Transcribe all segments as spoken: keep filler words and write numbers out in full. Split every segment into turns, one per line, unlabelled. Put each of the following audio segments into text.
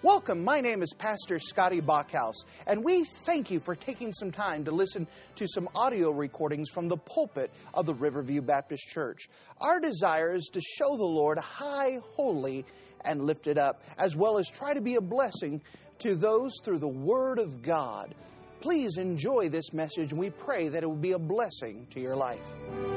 Welcome, my name is Pastor Scotty Bachhaus, and we thank you for taking some time to listen to some audio recordings from the pulpit of the Riverview Baptist Church. Our desire is to show the Lord high, holy, and lifted up, as well as try to be a blessing to those through the Word of God. Please enjoy this message, and we pray that it will be a blessing to your life.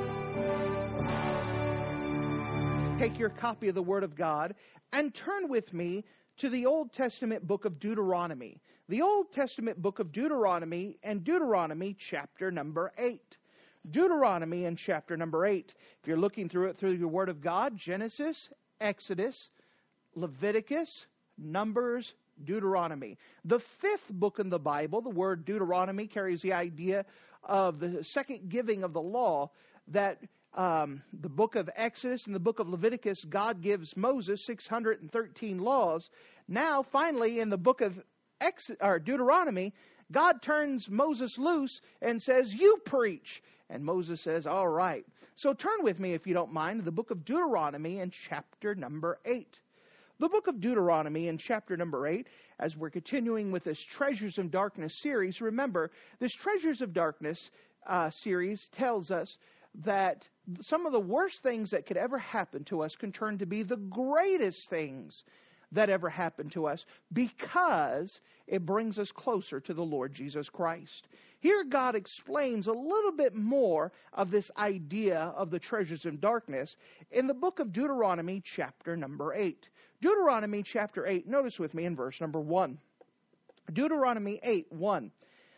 Take your copy of the Word of God and turn with me to the Old Testament book of Deuteronomy. The Old Testament book of Deuteronomy and Deuteronomy chapter number eight. Deuteronomy and chapter number eight. If you're looking through it through your Word of God, Genesis, Exodus, Leviticus, Numbers, Deuteronomy. The fifth book in the Bible, the word Deuteronomy, carries the idea of the second giving of the law that Um, the book of Exodus and the book of Leviticus, God gives Moses six hundred thirteen laws. Now, finally, in the book of Ex- or Deuteronomy, God turns Moses loose and says, "You preach." And Moses says, "All right." So turn with me, if you don't mind, to the book of Deuteronomy in chapter number eight. The book of Deuteronomy in chapter number eight, as we're continuing with this Treasures of Darkness series, remember, this Treasures of Darkness uh, series tells us that some of the worst things that could ever happen to us can turn to be the greatest things that ever happened to us because it brings us closer to the Lord Jesus Christ. Here God explains a little bit more of this idea of the treasures of darkness in the book of Deuteronomy chapter number eight. Deuteronomy chapter eight, notice with me in verse number one. Deuteronomy eight, one.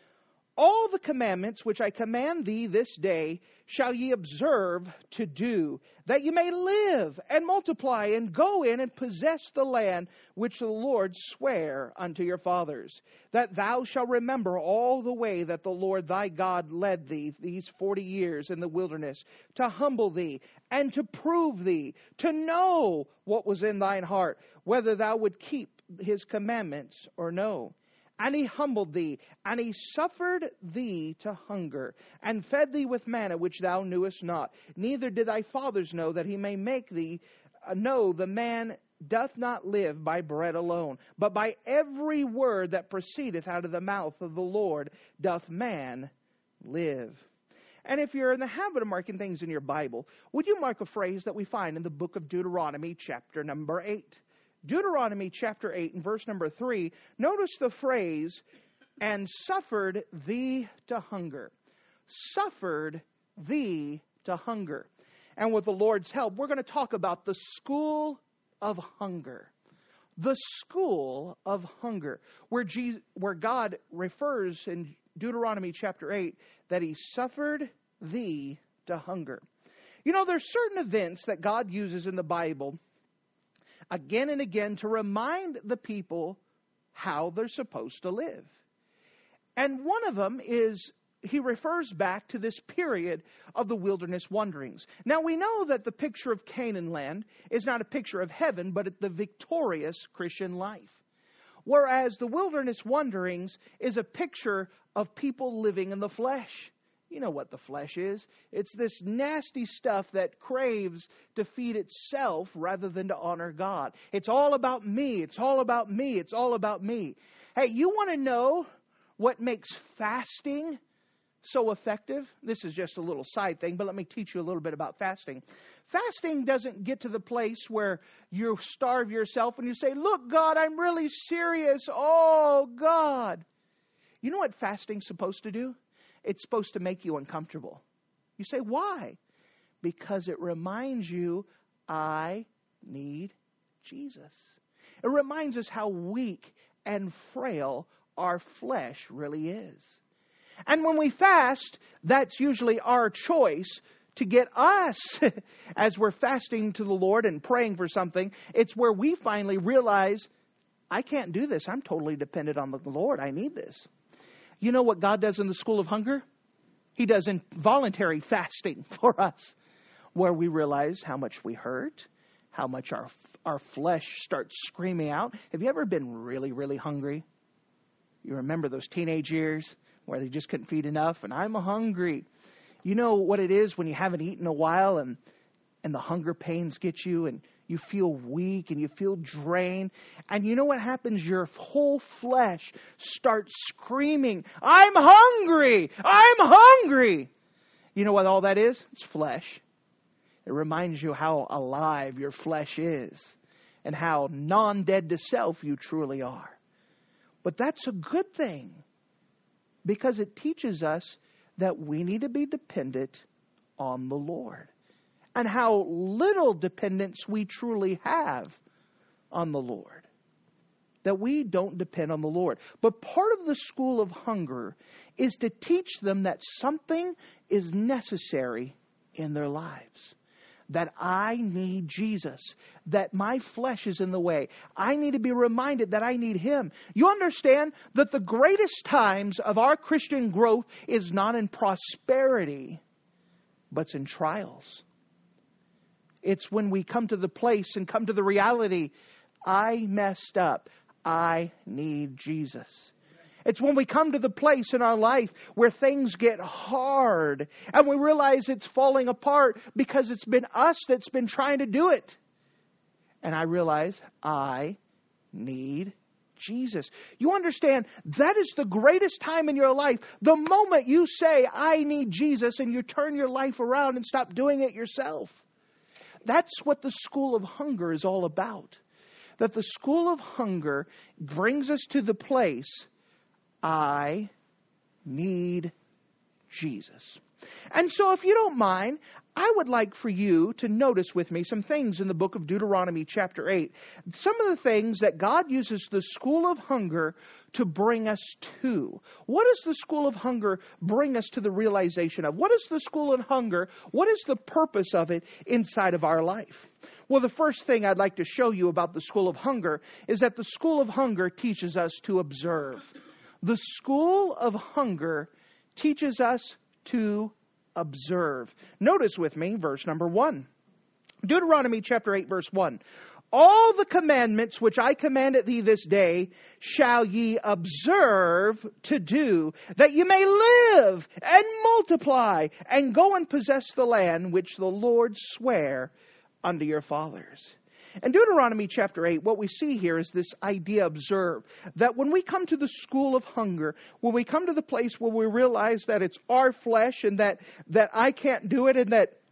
All the commandments which I command thee this day shall ye observe to do, that ye may live and multiply and go in and possess the land which the Lord sware unto your fathers, that thou shalt remember all the way that the Lord thy God led thee these forty years in the wilderness, to humble thee and to prove thee, to know what was in thine heart, whether thou would keep his commandments or no. And he humbled thee, and he suffered thee to hunger, and fed thee with manna which thou knewest not. Neither did thy fathers know, that he may make thee know the man doth not live by bread alone, but by every word that proceedeth out of the mouth of the Lord doth man live. And if you're in the habit of marking things in your Bible, would you mark a phrase that we find in the book of Deuteronomy, chapter number eight? Deuteronomy chapter eight and verse number three, notice the phrase, and suffered thee to hunger. Suffered thee to hunger. And with the Lord's help, we're going to talk about the school of hunger. The school of hunger, where Jesus, where God refers in Deuteronomy chapter eight that he suffered thee to hunger. You know, there's certain events that God uses in the Bible again and again to remind the people how they're supposed to live. And one of them is, he refers back to this period of the wilderness wanderings. Now we know that the picture of Canaan land is not a picture of heaven, but the victorious Christian life. Whereas the wilderness wanderings is a picture of people living in the flesh. You know what the flesh is. It's this nasty stuff that craves to feed itself rather than to honor God. It's all about me. It's all about me. It's all about me. Hey, you want to know what makes fasting so effective? This is just a little side thing, but let me teach you a little bit about fasting. Fasting doesn't get to the place where you starve yourself and you say, "Look, God, I'm really serious. Oh, God." You know what fasting's supposed to do? It's supposed to make you uncomfortable. You say, why? Because it reminds you, I need Jesus. It reminds us how weak and frail our flesh really is. And when we fast, that's usually our choice to get us, as we're fasting to the Lord and praying for something, it's where we finally realize, I can't do this. I'm totally dependent on the Lord. I need this. You know what God does in the school of hunger? He does involuntary fasting for us, where we realize how much we hurt, how much our our flesh starts screaming out. Have you ever been really, really hungry? You remember those teenage years where they just couldn't feed enough, and I'm hungry. You know what it is when you haven't eaten in a while and, and the hunger pains get you, and You feel weak and you feel drained. And you know what happens? Your whole flesh starts screaming, I'm hungry! I'm hungry! You know what all that is? It's flesh. It reminds you how alive your flesh is and how non-dead to self you truly are. But that's a good thing because it teaches us that we need to be dependent on the Lord and how little dependence we truly have on the Lord. That we don't depend on the Lord. But part of the school of hunger is to teach them that something is necessary in their lives. That I need Jesus. That my flesh is in the way. I need to be reminded that I need Him. You understand that the greatest times of our Christian growth is not in prosperity, but it's in trials. It's when we come to the place and come to the reality, I messed up. I need Jesus. It's when we come to the place in our life where things get hard and we realize it's falling apart because it's been us that's been trying to do it. And I realize I need Jesus. You understand, that is the greatest time in your life. The moment you say, I need Jesus, and you turn your life around and stop doing it yourself. That's what the school of hunger is all about. That the school of hunger brings us to the place, I need Jesus. And so if you don't mind, I would like for you to notice with me some things in the book of Deuteronomy chapter eight. Some of the things that God uses the school of hunger to bring us to. What does the school of hunger bring us to the realization of? What is the school of hunger? What is the purpose of it inside of our life? Well, the first thing I'd like to show you about the school of hunger is that the school of hunger teaches us to observe. The school of hunger teaches us to observe. Notice with me verse number one. Deuteronomy chapter eight verse one. All the commandments which I commanded thee this day shall ye observe to do, that ye may live and multiply and go and possess the land which the Lord sware unto your fathers. In Deuteronomy chapter eight, what we see here is this idea, observe, that when we come to the school of hunger, when we come to the place where we realize that it's our flesh and that, that I can't do it and that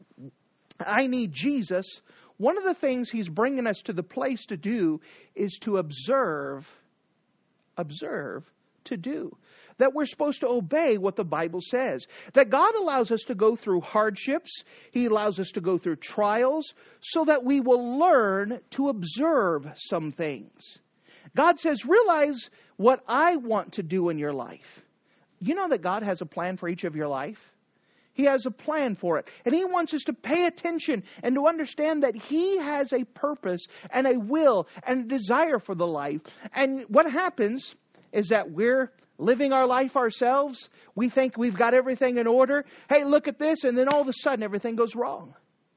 I need Jesus, one of the things He's bringing us to the place to do is to observe, observe to do. That we're supposed to obey what the Bible says. That God allows us to go through hardships. He allows us to go through trials so that we will learn to observe some things. God says, realize what I want to do in your life. You know that God has a plan for each of your life? He has a plan for it. And He wants us to pay attention and to understand that He has a purpose and a will and a desire for the life. And what happens is that we're living our life ourselves. We think we've got everything in order. Hey, look at this. And then all of a sudden everything goes wrong.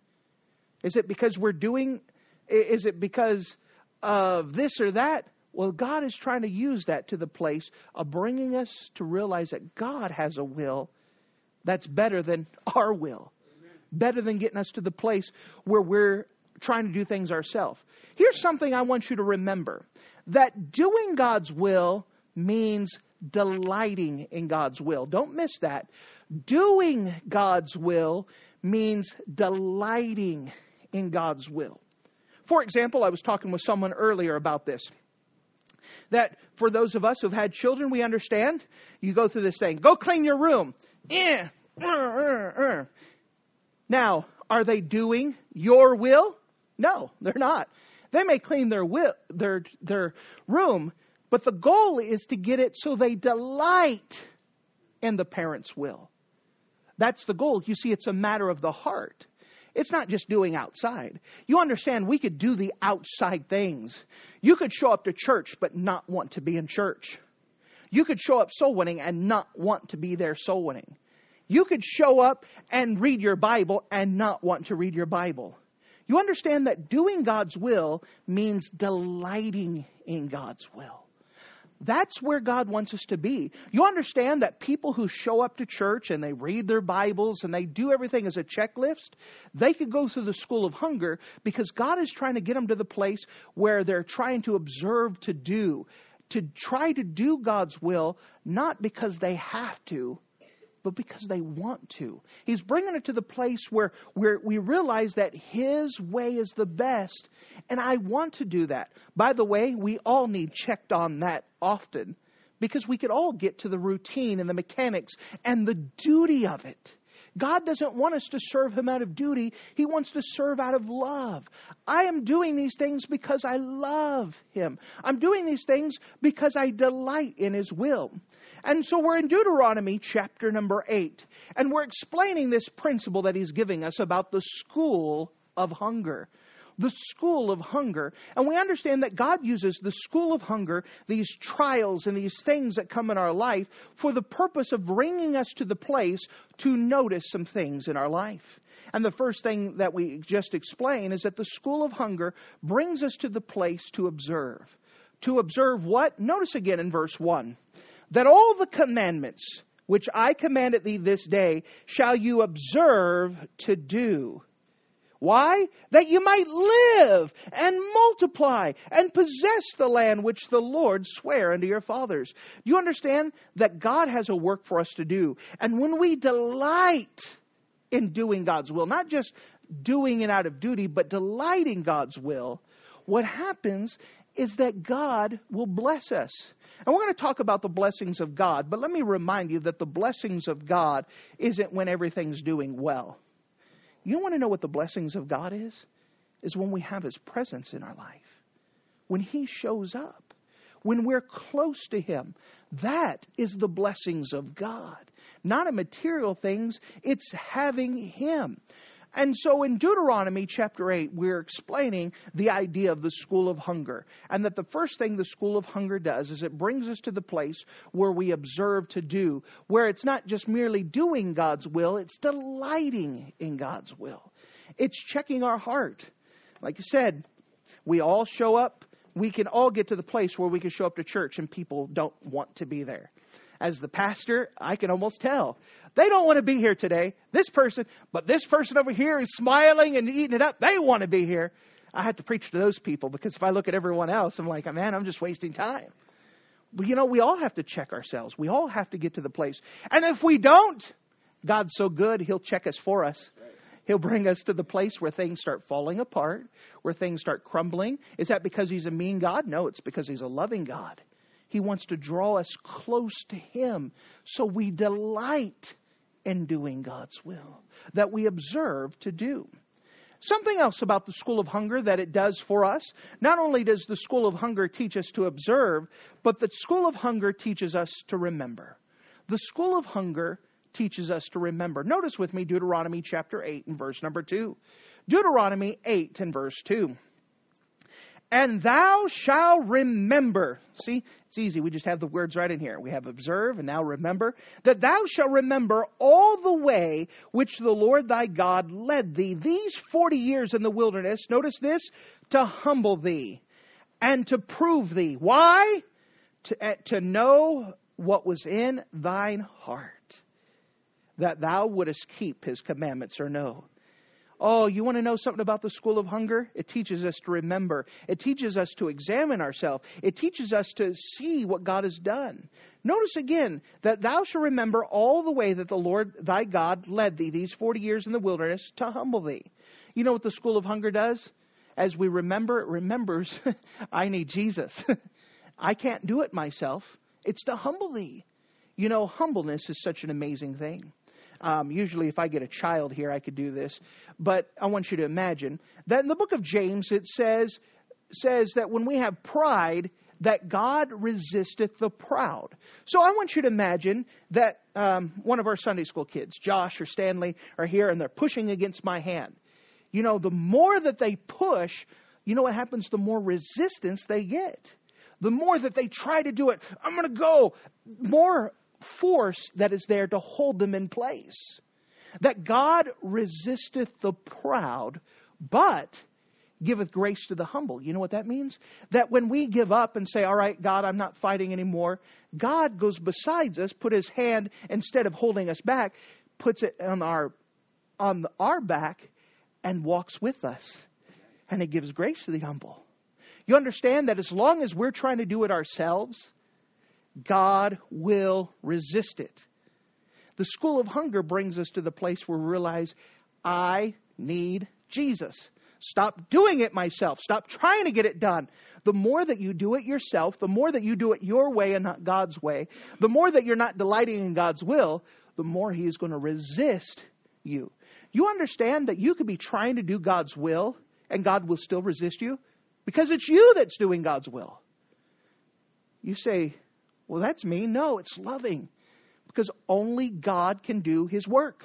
Is it because we're doing, is it because of this or that? Well, God is trying to use that to the place of bringing us to realize that God has a will that's better than our will. Amen. Better than getting us to the place where we're trying to do things ourselves. Here's something I want you to remember. That doing God's will means delighting in God's will. Don't miss that. Doing God's will means delighting in God's will. For example, I was talking with someone earlier about this. That for those of us who've had children, we understand. You go through this thing. Go clean your room. Eh, uh, uh, uh. Now, are they doing your will? No, they're not. They may clean their will, their their room, but the goal is to get it so they delight in the parent's will. That's the goal. You see, it's a matter of the heart. It's not just doing outside. You understand, we could do the outside things. You could show up to church but not want to be in church. You could show up soul winning and not want to be there soul winning. You could show up and read your Bible and not want to read your Bible. You understand that doing God's will means delighting in God's will. That's where God wants us to be. You understand that people who show up to church and they read their Bibles and they do everything as a checklist, they could go through the school of hunger because God is trying to get them to the place where they're trying to observe to do, to try to do God's will, not because they have to, but because they want to. He's bringing it to the place where, where we realize that His way is the best, and I want to do that. By the way, we all need checked on that often, because we could all get to the routine and the mechanics and the duty of it. God doesn't want us to serve Him out of duty. He wants to serve out of love. I am doing these things because I love Him. I'm doing these things because I delight in His will. And so we're in Deuteronomy chapter number eight. And we're explaining this principle that He's giving us about the school of hunger. The school of hunger. And we understand that God uses the school of hunger, these trials and these things that come in our life, for the purpose of bringing us to the place to notice some things in our life. And the first thing that we just explained is that the school of hunger brings us to the place to observe. To observe what? Notice again in verse one. That all the commandments which I commanded thee this day shall you observe to do. Why? That you might live and multiply and possess the land which the Lord sware unto your fathers. Do you understand that God has a work for us to do? And when we delight in doing God's will, not just doing it out of duty, but delighting God's will, what happens is that God will bless us. And we're going to talk about the blessings of God, but let me remind you that the blessings of God isn't when everything's doing well. You want to know what the blessings of God is? Is when we have His presence in our life. When He shows up. When we're close to Him. That is the blessings of God. Not in material things. It's having Him. And so in Deuteronomy chapter eight, we're explaining the idea of the school of hunger. And that the first thing the school of hunger does is it brings us to the place where we observe to do. Where it's not just merely doing God's will, it's delighting in God's will. It's checking our heart. Like I said, we all show up. We can all get to the place where we can show up to church and people don't want to be there. As the pastor, I can almost tell. They don't want to be here today. This person, but this person over here is smiling and eating it up. They want to be here. I have to preach to those people because if I look at everyone else, I'm like, man, I'm just wasting time. But you know, we all have to check ourselves. We all have to get to the place. And if we don't, God's so good, He'll check us for us. He'll bring us to the place where things start falling apart, where things start crumbling. Is that because He's a mean God? No, it's because He's a loving God. He wants to draw us close to Him so we delight in doing God's will, that we observe to do. Something else about the school of hunger that it does for us, not only does the school of hunger teach us to observe, but the school of hunger teaches us to remember. The school of hunger teaches us to remember. Notice with me Deuteronomy chapter eight and verse number two. Deuteronomy eight and verse two. And thou shalt remember. See, it's easy. We just have the words right in here. We have observe and now remember. That thou shalt remember all the way which the Lord thy God led thee these forty years in the wilderness. Notice this. To humble thee and to prove thee. Why? To, uh, to know what was in thine heart. That thou wouldest keep His commandments or no. Oh, you want to know something about the school of hunger? It teaches us to remember. It teaches us to examine ourselves. It teaches us to see what God has done. Notice again that thou shalt remember all the way that the Lord thy God led thee these forty years in the wilderness to humble thee. You know what the school of hunger does? As we remember, it remembers, I need Jesus. I can't do it myself. It's to humble thee. You know, humbleness is such an amazing thing. Um, usually if I get a child here, I could do this. But I want you to imagine that in the book of James, it says, says that when we have pride, that God resisteth the proud. So I want you to imagine that um, one of our Sunday school kids, Josh or Stanley, are here and they're pushing against my hand. You know, the more that they push, you know what happens? The more resistance they get. The more that they try to do it, I'm going to go, more force that is there to hold them in place. That God resisteth the proud, but giveth grace to the humble. You know what that means? That when we give up and say, all right, God, I'm not fighting anymore, God goes beside us, put his hand, instead of holding us back, puts it on our, on our back and walks with us. And it gives grace to the humble. You understand that as long as we're trying to do it ourselves, God will resist it. The school of hunger brings us to the place where we realize, I need Jesus. Stop doing it myself. Stop trying to get it done. The more that you do it yourself, the more that you do it your way and not God's way, the more that you're not delighting in God's will, the more he is going to resist you. You understand that you could be trying to do God's will and God will still resist you because it's you that's doing God's will. You say, well, that's me. No, it's loving, because only God can do his work.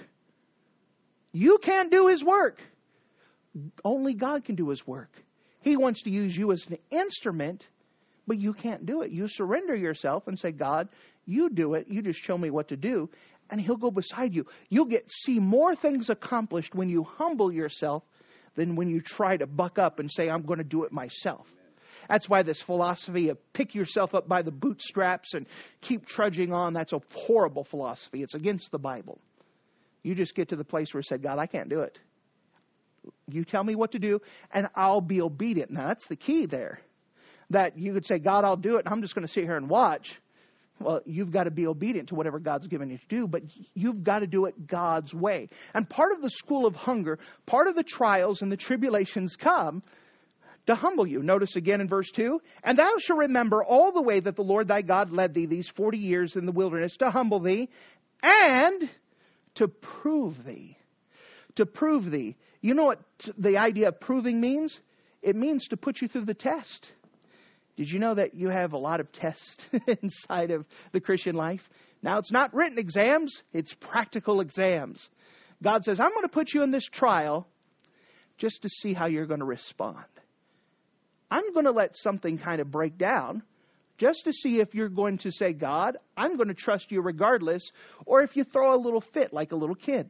You can't do his work. Only God can do his work. He wants to use you as an instrument, but you can't do it. You surrender yourself and say, God, you do it. You just show me what to do. And he'll go beside you. You'll get see more things accomplished when you humble yourself than when you try to buck up and say, I'm going to do it myself. That's why this philosophy of pick yourself up by the bootstraps and keep trudging on, that's a horrible philosophy. It's against the Bible. You just get to the place where you say, God, I can't do it. You tell me what to do, and I'll be obedient. Now, that's the key there. That you could say, God, I'll do it, and I'm just going to sit here and watch. Well, you've got to be obedient to whatever God's given you to do, but you've got to do it God's way. And part of the school of hunger, part of the trials and the tribulations come to humble you. Notice again in verse two, and thou shalt remember all the way that the Lord thy God led thee these forty years in the wilderness to humble thee and to prove thee. To prove thee. You know what the idea of proving means? It means to put you through the test. Did you know that you have a lot of tests inside of the Christian life? Now, it's not written exams, it's practical exams. God says, I'm going to put you in this trial just to see how you're going to respond. I'm going to let something kind of break down just to see if you're going to say, God, I'm going to trust you regardless, or if you throw a little fit like a little kid.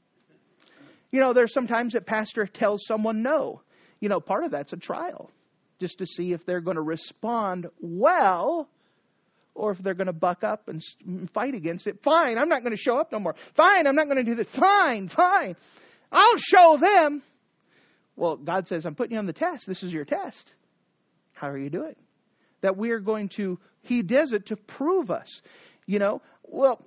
You know, there's sometimes that pastor tells someone no. You know, part of that's a trial, just to see if they're going to respond well, or if they're going to buck up and fight against it. Fine, I'm not going to show up no more. Fine, I'm not going to do this. Fine, fine. I'll show them. Well, God says, I'm putting you on the test. This is your test. How are you doing? That we are going to, he does it to prove us. You know, well,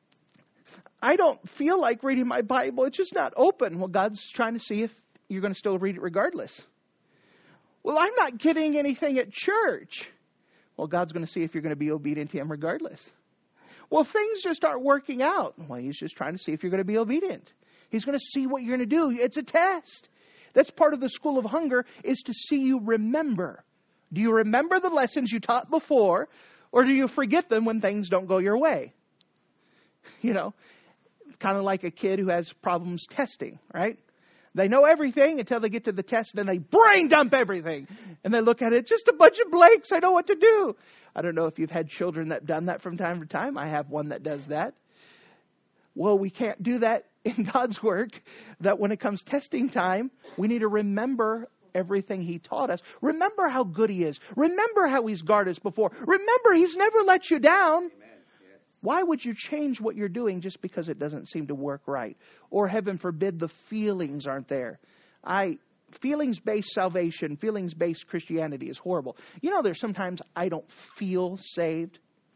I don't feel like reading my Bible. It's just not open. Well, God's trying to see if you're going to still read it regardless. Well, I'm not getting anything at church. Well, God's going to see if you're going to be obedient to him regardless. Well, things just aren't working out. Well, he's just trying to see if you're going to be obedient. He's going to see what you're going to do. It's a test. That's part of the school of hunger, is to see you remember. Do you remember the lessons you taught before, or do you forget them when things don't go your way? You know, kind of like a kid who has problems testing, right? They know everything until they get to the test, then they brain dump everything. And they look at it, just a bunch of blanks, I know what to do. I don't know if you've had children that have done that from time to time. I have one that does that. Well, we can't do that in God's work, that when it comes testing time, we need to remember everything he taught us. Remember how good he is. Remember how he's guarded us before. Remember he's never let you down. Amen. Yes. Why would you change what you're doing just because it doesn't seem to work right? Or heaven forbid, the feelings aren't there. I feelings-based salvation, feelings-based Christianity is horrible. You know, there's sometimes I don't feel saved.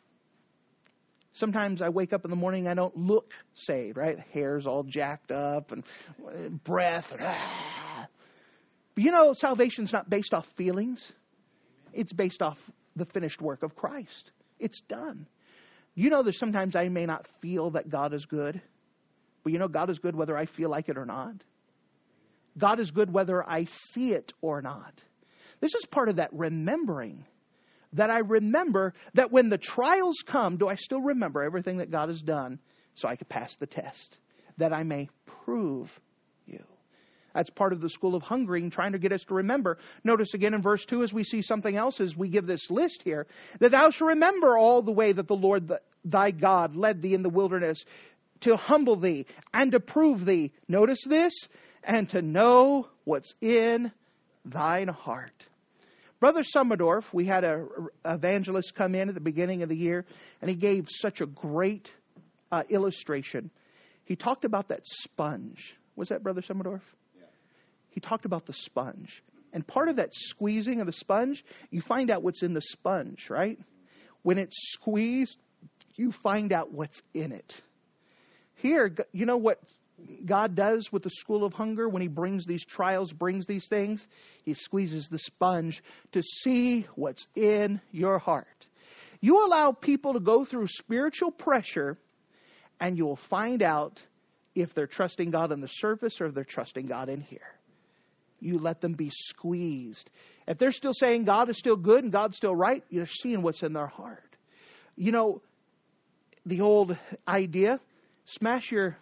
Sometimes I wake up in the morning, I don't look saved, right? Hair's all jacked up and breath. And, ah. But you know, salvation's not based off feelings. It's based off the finished work of Christ. It's done. You know, there's sometimes I may not feel that God is good. But you know, God is good whether I feel like it or not. God is good whether I see it or not. This is part of that remembering. That I remember that when the trials come, do I still remember everything that God has done so I can pass the test? That I may prove you. That's part of the school of hungering, trying to get us to remember. Notice again in verse two, as we see something else, as we give this list here, that thou shalt remember all the way that the Lord thy God led thee in the wilderness to humble thee and to prove thee. Notice this, and to know what's in thine heart. Brother Summerdorf, we had a evangelist come in at the beginning of the year, and he gave such a great uh, illustration. He talked about that sponge. Was that Brother Summerdorf? Yeah. He talked about the sponge. And part of that squeezing of the sponge, you find out what's in the sponge, right? When it's squeezed, you find out what's in it. Here, you know what God does with the school of hunger when he brings these trials, brings these things? He squeezes the sponge to see what's in your heart. You allow people to go through spiritual pressure, and you'll find out if they're trusting God on the surface or if they're trusting God in here. You let them be squeezed. If they're still saying God is still good and God's still right, you're seeing what's in their heart. You know, the old idea, smash your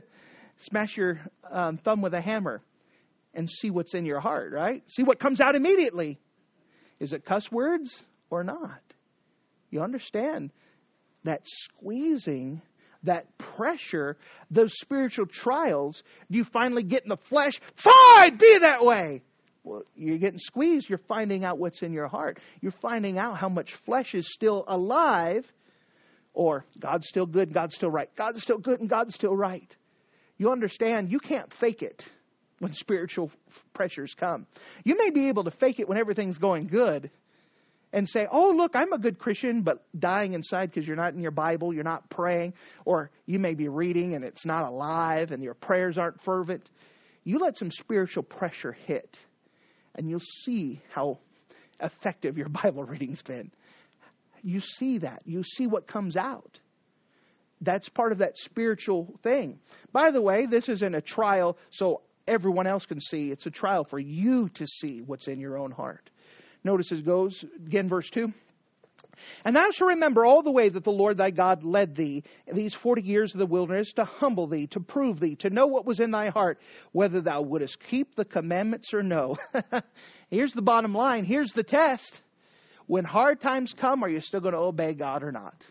smash your um, thumb with a hammer and see what's in your heart, right? See what comes out immediately. Is it cuss words or not? You understand that squeezing, that pressure, those spiritual trials, do you finally get in the flesh? Fine, be that way. Well, you're getting squeezed. You're finding out what's in your heart. You're finding out how much flesh is still alive, or God's still good and God's still right. God's still good and God's still right. You understand, you can't fake it when spiritual pressures come. You may be able to fake it when everything's going good and say, oh, look, I'm a good Christian, but dying inside because you're not in your Bible, you're not praying, or you may be reading and it's not alive and your prayers aren't fervent. You let some spiritual pressure hit, and you'll see how effective your Bible reading's been. You see that. You see what comes out. That's part of that spiritual thing. By the way, this isn't a trial so everyone else can see. It's a trial for you to see what's in your own heart. Notice it goes, again, verse two. And thou shalt remember all the way that the Lord thy God led thee these forty years of the wilderness, to humble thee, to prove thee, to know what was in thy heart, whether thou wouldest keep the commandments or no. Here's the bottom line. Here's the test. When hard times come, are you still going to obey God or not?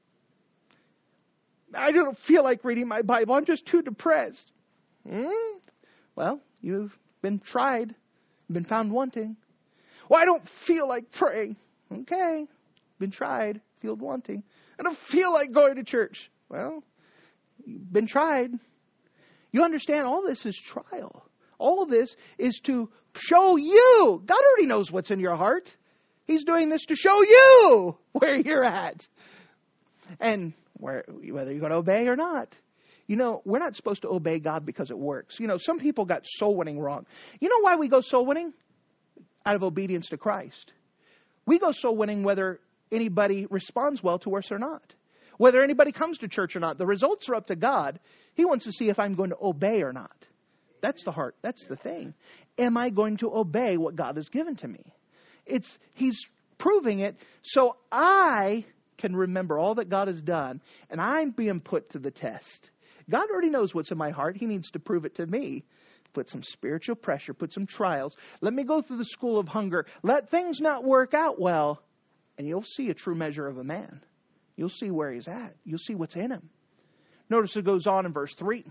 I don't feel like reading my Bible. I'm just too depressed. Hmm? Well, you've been tried, been found wanting. Well, I don't feel like praying. Okay, been tried, feel wanting. I don't feel like going to church. Well, you've been tried. You understand, all this is trial. All of this is to show you. God already knows what's in your heart. He's doing this to show you where you're at. And where, whether you're going to obey or not. You know, we're not supposed to obey God because it works. You know, some people got soul winning wrong. You know why we go soul winning? Out of obedience to Christ. We go soul winning whether anybody responds well to us or not. Whether anybody comes to church or not. The results are up to God. He wants to see if I'm going to obey or not. That's the heart. That's the thing. Am I going to obey what God has given to me? It's He's proving it so I can remember all that God has done, and I'm being put to the test. God already knows what's in my heart. He needs to prove it to me. Put some spiritual pressure, put some trials. Let me go through the school of hunger. Let things not work out well, and you'll see a true measure of a man. You'll see where he's at. You'll see what's in him. Notice it goes on in verse three.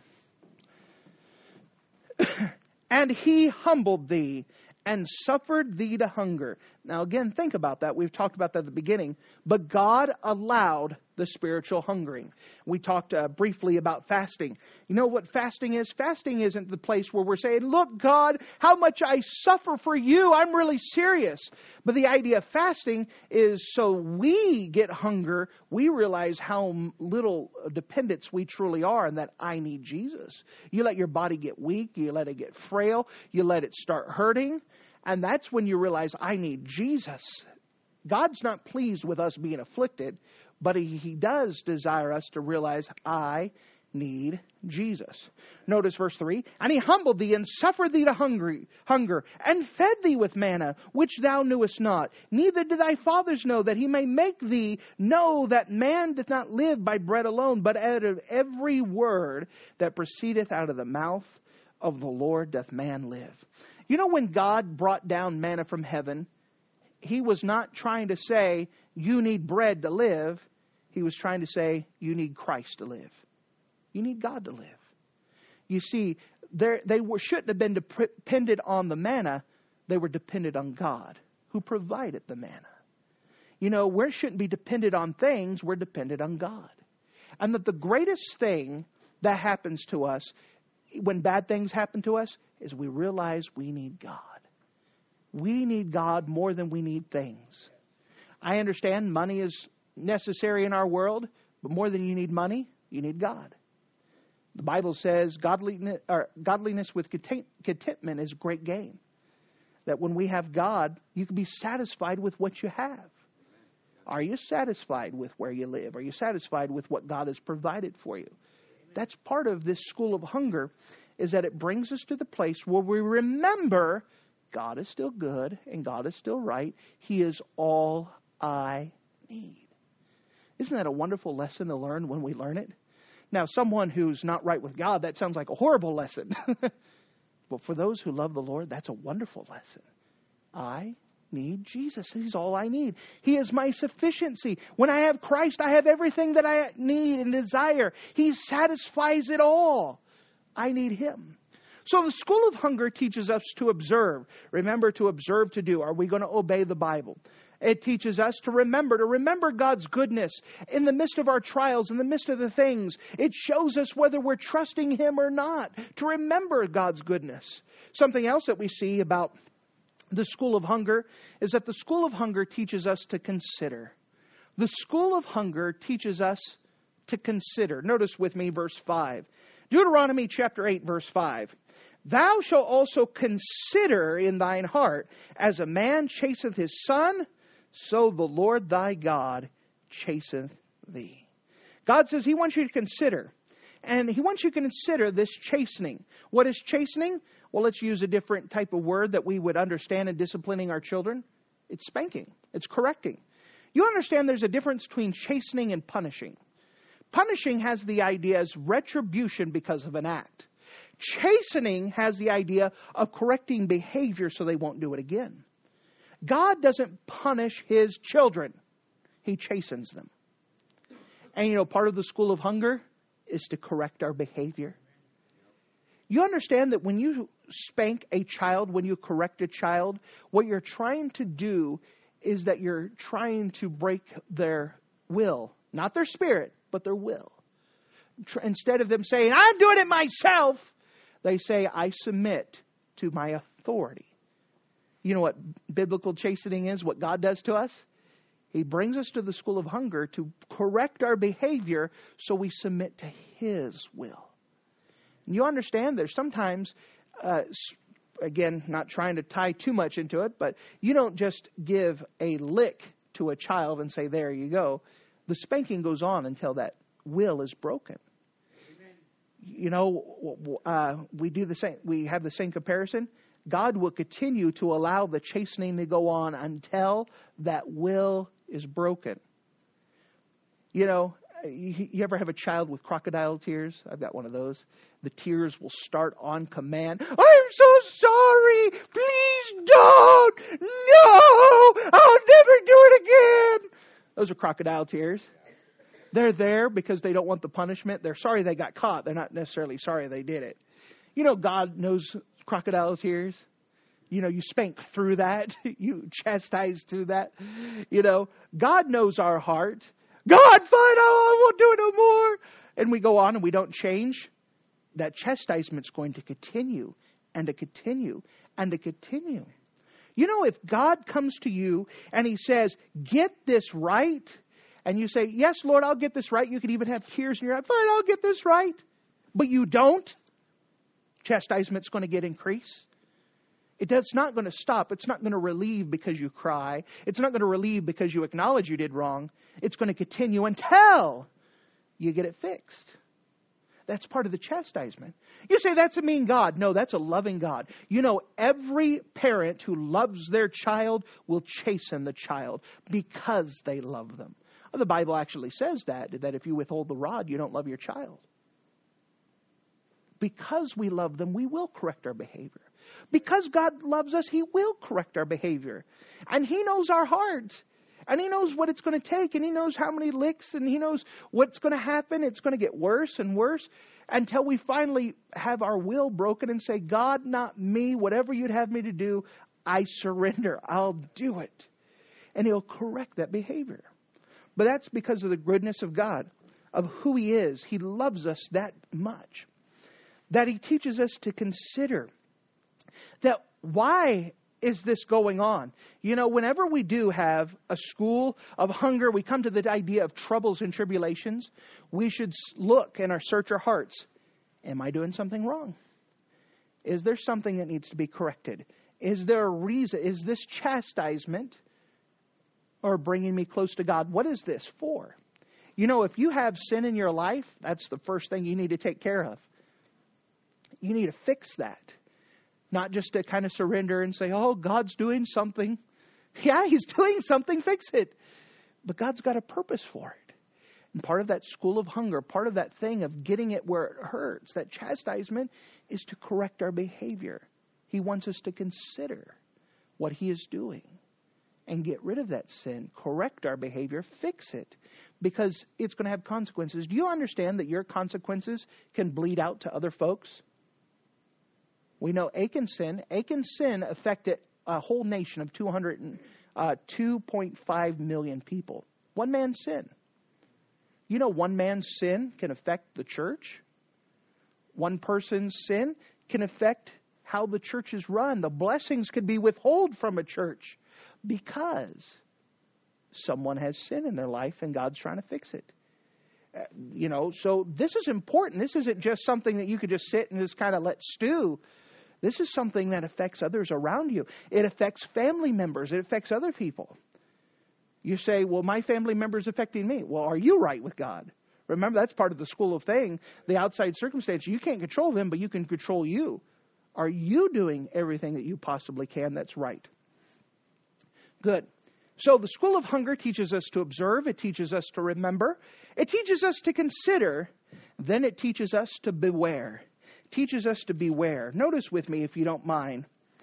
And he humbled thee and suffered thee to hunger. Now again, think about that. We've talked about that at the beginning. But God allowed the spiritual hungering. We talked uh, briefly about fasting. You know what fasting is? Fasting isn't the place where we're saying, look, God, how much I suffer for you. I'm really serious. But the idea of fasting is so we get hunger, we realize how little dependence we truly are and that I need Jesus. You let your body get weak. You let it get frail. You let it start hurting. And that's when you realize I need Jesus. God's not pleased with us being afflicted, but he, he does desire us to realize I need Jesus. Notice verse three. And he humbled thee and suffered thee to hungry, hunger and fed thee with manna, which thou knewest not. Neither did thy fathers know, that he may make thee know that man doth not live by bread alone, but out of every word that proceedeth out of the mouth of the Lord doth man live. You know, when God brought down manna from heaven, he was not trying to say, you need bread to live. He was trying to say, you need Christ to live. You need God to live. You see, they were, shouldn't have been dependent on the manna, They were dependent on God, who provided the manna. You know, we shouldn't be dependent on things. We're dependent on God. And that the greatest thing that happens to us when bad things happen to us is we realize we need God. We need God more than we need things. I understand money is necessary in our world, but more than you need money, you need God. The Bible says godliness, or godliness with contentment is great gain. That when we have God, you can be satisfied with what you have. Are you satisfied with where you live? Are you satisfied with what God has provided for you? That's part of this school of hunger, is that it brings us to the place where we remember God is still good and God is still right. He is all I need. Isn't that a wonderful lesson to learn when we learn it? Now, someone who's not right with God, that sounds like a horrible lesson. But for those who love the Lord, that's a wonderful lesson. I need Jesus. He's all I need. He is my sufficiency. When I have Christ, I have everything that I need and desire. He satisfies it all. I need Him. So the school of hunger teaches us to observe. Remember, to observe, to do. Are we going to obey the Bible? It teaches us to remember, to remember God's goodness in the midst of our trials, in the midst of the things. It shows us whether we're trusting Him or not, to remember God's goodness. Something else that we see about the school of hunger is that the school of hunger teaches us to consider. The school of hunger teaches us to consider. Notice with me verse five. Deuteronomy chapter eight, verse five. Thou shalt also consider in thine heart, as a man chaseth his son, so the Lord thy God chaseth thee. God says He wants you to consider. And He wants you to consider this chastening. What is chastening? Well, let's use a different type of word that we would understand in disciplining our children. It's spanking. It's correcting. You understand there's a difference between chastening and punishing. Punishing has the idea as retribution because of an act. Chastening has the idea of correcting behavior so they won't do it again. God doesn't punish His children. He chastens them. And you know, part of the school of hunger is to correct our behavior. You understand that when you spank a child, when you correct a child, what you're trying to do is that you're trying to break their will. Not their spirit, but their will. Instead of them saying, I'm doing it myself, they say, I submit to my authority. You know what biblical chastening is, what God does to us? He brings us to the school of hunger to correct our behavior so we submit to His will. And you understand there's sometimes, uh, again, not trying to tie too much into it, but you don't just give a lick to a child and say, there you go. The spanking goes on until that will is broken. Amen. You know, uh, we do the same. We have the same comparison. God will continue to allow the chastening to go on until that will is broken. You know, you, you ever have a child with crocodile tears? I've got one of those. The tears will start on command. I'm so sorry. Please don't. No, I'll never do it again. Those are crocodile tears. They're there because they don't want the punishment. They're sorry they got caught. They're not necessarily sorry they did it. You know, God knows crocodile tears. You know, you spank through that. You chastise through that. You know, God knows our heart. God, fine, oh, I won't do it no more. And we go on and we don't change. That chastisement's going to continue and to continue and to continue. You know, if God comes to you and He says, get this right. And you say, yes, Lord, I'll get this right. You could even have tears in your eyes. Fine, I'll get this right. But you don't. Chastisement's going to get increased. It's not going to stop. It's not going to relieve because you cry. It's not going to relieve because you acknowledge you did wrong. It's going to continue until you get it fixed. That's part of the chastisement. You say, that's a mean God. No, that's a loving God. You know, every parent who loves their child will chasten the child because they love them. The Bible actually says that, that if you withhold the rod, you don't love your child. Because we love them, we will correct our behavior. Because God loves us, He will correct our behavior. And He knows our heart. And He knows what it's going to take. And He knows how many licks. And He knows what's going to happen. It's going to get worse and worse. Until we finally have our will broken and say, God, not me. Whatever you'd have me to do, I surrender. I'll do it. And He'll correct that behavior. But that's because of the goodness of God, of who He is. He loves us that much, that He teaches us to consider that why is this going on? You know, whenever we do have a school of hunger, we come to the idea of troubles and tribulations. We should look and our search our hearts. Am I doing something wrong? Is there something that needs to be corrected? Is there a reason? Is this chastisement or bringing me close to God? What is this for? You know, if you have sin in your life, that's the first thing you need to take care of. You need to fix that. Not just to kind of surrender and say, oh, God's doing something. Yeah, He's doing something. Fix it. But God's got a purpose for it. And part of that school of hunger, part of that thing of getting it where it hurts, that chastisement, is to correct our behavior. He wants us to consider what He is doing and get rid of that sin, correct our behavior, fix it, because it's going to have consequences. Do you understand that your consequences can bleed out to other folks? We know Achan's sin. Achan's sin affected a whole nation of two hundred, uh, two point five million people. One man's sin. You know, one man's sin can affect the church. One person's sin can affect how the church is run. The blessings could be withheld from a church because someone has sin in their life and God's trying to fix it. Uh, you know, so this is important. This isn't just something that you could just sit and just kind of let stew. This is something that affects others around you. It affects family members. It affects other people. You say, well, my family member is affecting me. Well, are you right with God? Remember, that's part of the school of thing. The outside circumstance, you can't control them, but you can control you. Are you doing everything that you possibly can that's right? Good. So the school of hunger teaches us to observe. It teaches us to remember. It teaches us to consider. Then it teaches us to beware. Teaches us to beware. Notice with me, if you don't mind,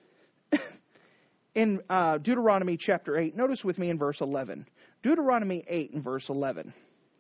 in uh, Deuteronomy chapter eight, notice with me in verse eleven. Deuteronomy eight and verse eleven.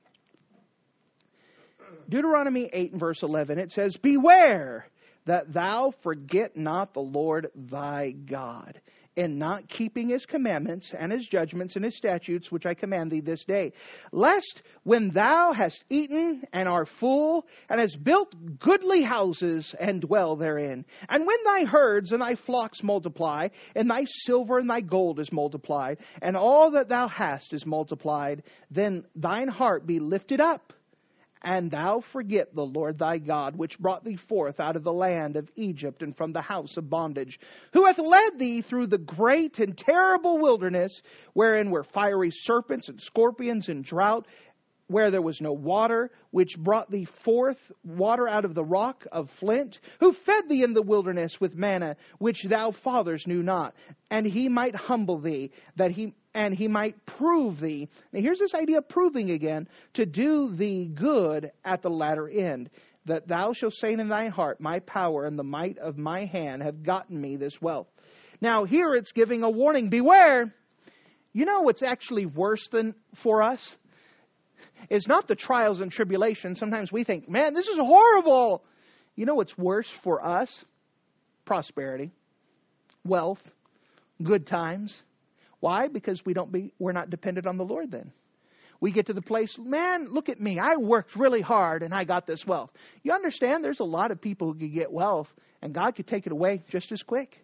Deuteronomy eight and verse eleven, it says, beware that thou forget not the Lord thy God, in not keeping His commandments and His judgments and His statutes, which I command thee this day. Lest when thou hast eaten and art full, and hast built goodly houses and dwell therein, and when thy herds and thy flocks multiply, and thy silver and thy gold is multiplied, and all that thou hast is multiplied, then thine heart be lifted up, and thou forget the Lord thy God, which brought thee forth out of the land of Egypt and from the house of bondage, who hath led thee through the great and terrible wilderness, wherein were fiery serpents and scorpions and drought, where there was no water, which brought thee forth water out of the rock of flint, who fed thee in the wilderness with manna, which thou fathers knew not, and He might humble thee, that he and He might prove thee. Now here's this idea of proving again, to do thee good at the latter end, that thou shalt say in thine heart, my power and the might of my hand have gotten me this wealth. Now here it's giving a warning, beware. You know what's actually worse than for us? It's not the trials and tribulations. Sometimes we think, man, this is horrible. You know what's worse for us? Prosperity, wealth, good times. Why? Because we don't be, we're not dependent on the Lord then. We get to the place, man, look at me. I worked really hard and I got this wealth. You understand there's a lot of people who could get wealth and God could take it away just as quick.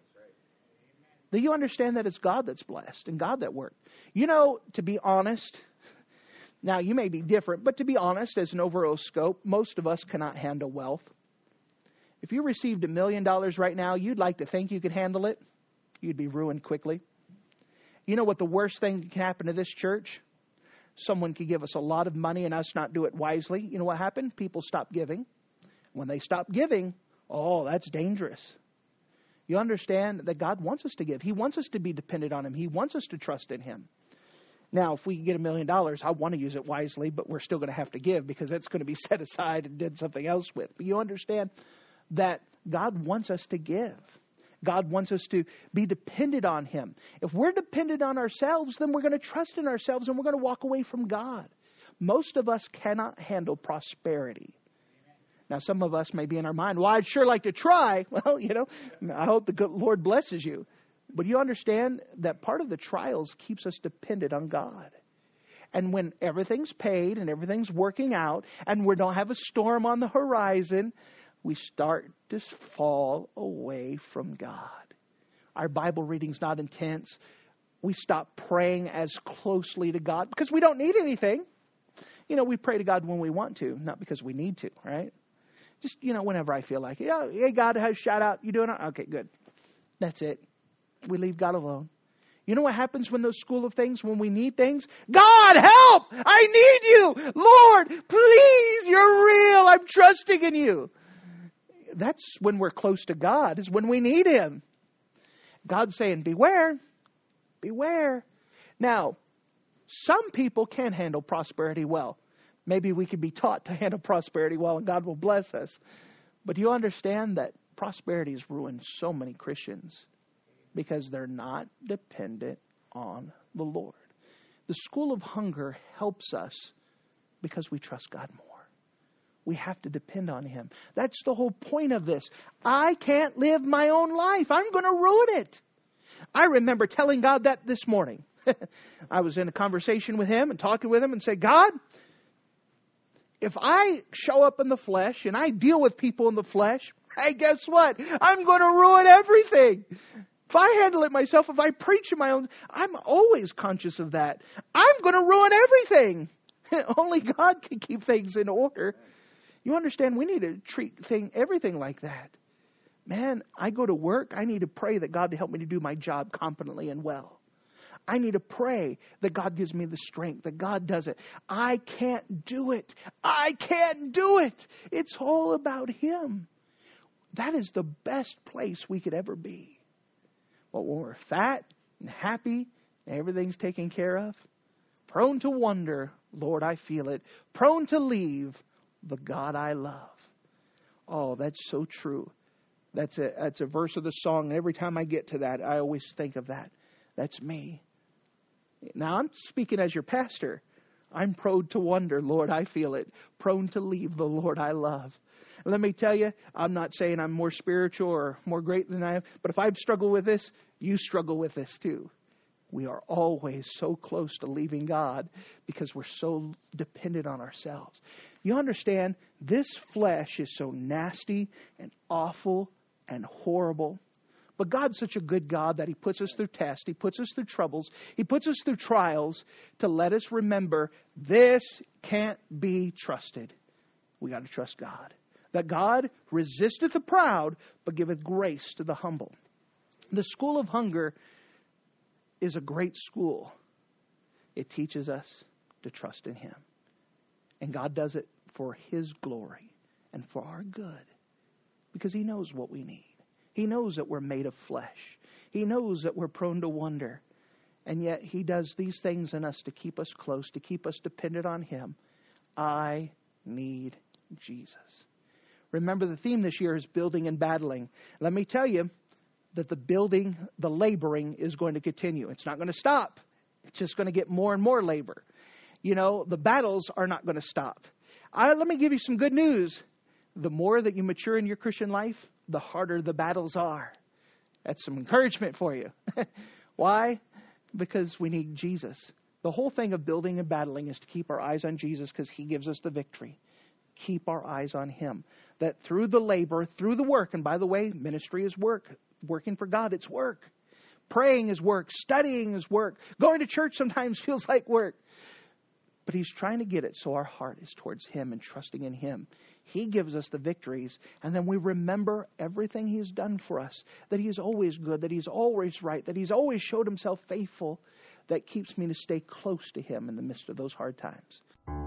Do you understand that it's God that's blessed and God that worked? You know, to be honest, now you may be different, but to be honest, as an overall scope, most of us cannot handle wealth. If you received a million dollars right now, you'd like to think you could handle it. You'd be ruined quickly. You know what the worst thing that can happen to this church? Someone could give us a lot of money and us not do it wisely. You know what happened? People stop giving. When they stop giving, oh, that's dangerous. You understand that God wants us to give. He wants us to be dependent on Him. He wants us to trust in Him. Now, if we get a million dollars, I want to use it wisely, but we're still going to have to give because that's going to be set aside and did something else with. But you understand that God wants us to give. God wants us to be dependent on Him. If we're dependent on ourselves, then we're going to trust in ourselves and we're going to walk away from God. Most of us cannot handle prosperity. Now, some of us may be in our mind, well, I'd sure like to try. Well, you know, I hope the good Lord blesses you. But you understand that part of the trials keeps us dependent on God. And when everything's paid and everything's working out and we don't have a storm on the horizon, we start to fall away from God. Our Bible reading's not intense. We stop praying as closely to God because we don't need anything. You know, we pray to God when we want to, not because we need to, right? Just, you know, whenever I feel like it. Yeah, hey, God, has shout out. You doing it? Okay, good. That's it. We leave God alone. You know what happens when those school of things, when we need things? God, help! I need you! Lord, please, you're real. I'm trusting in you. That's when we're close to God, is when we need Him. God's saying, beware, beware. Now, some people can handle prosperity well. Maybe we could be taught to handle prosperity well and God will bless us. But you understand that prosperity has ruined so many Christians because they're not dependent on the Lord. The school of hunger helps us because we trust God more. We have to depend on Him. That's the whole point of this. I can't live my own life. I'm going to ruin it. I remember telling God that this morning. I was in a conversation with Him and talking with Him and said, God, if I show up in the flesh and I deal with people in the flesh, hey, guess what? I'm going to ruin everything. If I handle it myself, if I preach in my own, I'm always conscious of that. I'm going to ruin everything. Only God can keep things in order. You understand, we need to treat thing, everything like that. Man, I go to work, I need to pray that God to help me to do my job competently and well. I need to pray that God gives me the strength, that God does it. I can't do it. I can't do it. It's all about Him. That is the best place we could ever be. But when we're fat and happy and everything's taken care of, prone to wonder, Lord, I feel it. Prone to leave the God I love. Oh, that's so true. That's a, that's a verse of the song. And every time I get to that, I always think of that. That's me. Now, I'm speaking as your pastor. I'm prone to wonder, Lord, I feel it. Prone to leave the Lord I love. And let me tell you, I'm not saying I'm more spiritual or more great than I am. But if I've struggled with this, you struggle with this too. We are always so close to leaving God because we're so dependent on ourselves. You understand, this flesh is so nasty and awful and horrible. But God's such a good God that He puts us through tests. He puts us through troubles. He puts us through trials to let us remember this can't be trusted. We got to trust God. That God resisteth the proud, but giveth grace to the humble. The school of hunger is a great school. It teaches us to trust in Him. And God does it for His glory and for our good. Because He knows what we need. He knows that we're made of flesh. He knows that we're prone to wonder. And yet He does these things in us to keep us close, to keep us dependent on Him. I need Jesus. Remember, the theme this year is building and battling. Let me tell you that the building, the laboring is going to continue. It's not going to stop. It's just going to get more and more labor. You know, the battles are not going to stop. I, let me give you some good news. The more that you mature in your Christian life, the harder the battles are. That's some encouragement for you. Why? Because we need Jesus. The whole thing of building and battling is to keep our eyes on Jesus because He gives us the victory. Keep our eyes on Him. That through the labor, through the work, and by the way, ministry is work. Working for God, it's work. Praying is work. Studying is work. Going to church sometimes feels like work. But He's trying to get it so our heart is towards Him and trusting in Him. He gives us the victories. And then we remember everything He's done for us. That He is always good. That He's always right. That He's always showed Himself faithful. That keeps me to stay close to Him in the midst of those hard times.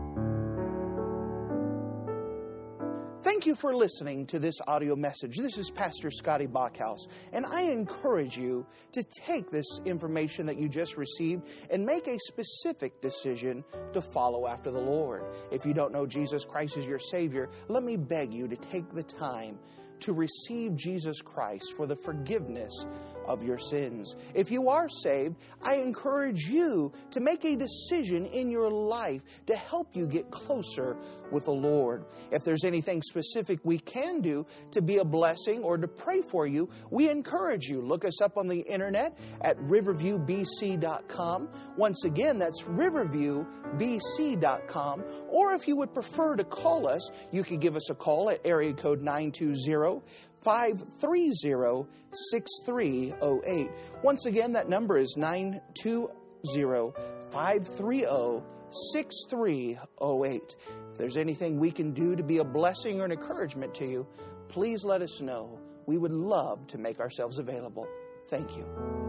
Thank you for listening to this audio message. This is Pastor Scotty Bachhaus, and I encourage you to take this information that you just received and make a specific decision to follow after the Lord. If you don't know Jesus Christ as your Savior, let me beg you to take the time to receive Jesus Christ for the forgiveness of your sins. If you are saved, I encourage you to make a decision in your life to help you get closer with the Lord. If there's anything specific we can do to be a blessing or to pray for you, we encourage you. Look us up on the internet at riverview b c dot com. Once again, that's riverview b c dot com. Or if you would prefer to call us, you can give us a call at area code nine two zero, five three zero, six three zero eight. Once again, that number is nine two zero, five three zero, six three zero eight. If there's anything we can do to be a blessing or an encouragement to you, please let us know. We would love to make ourselves available. Thank you.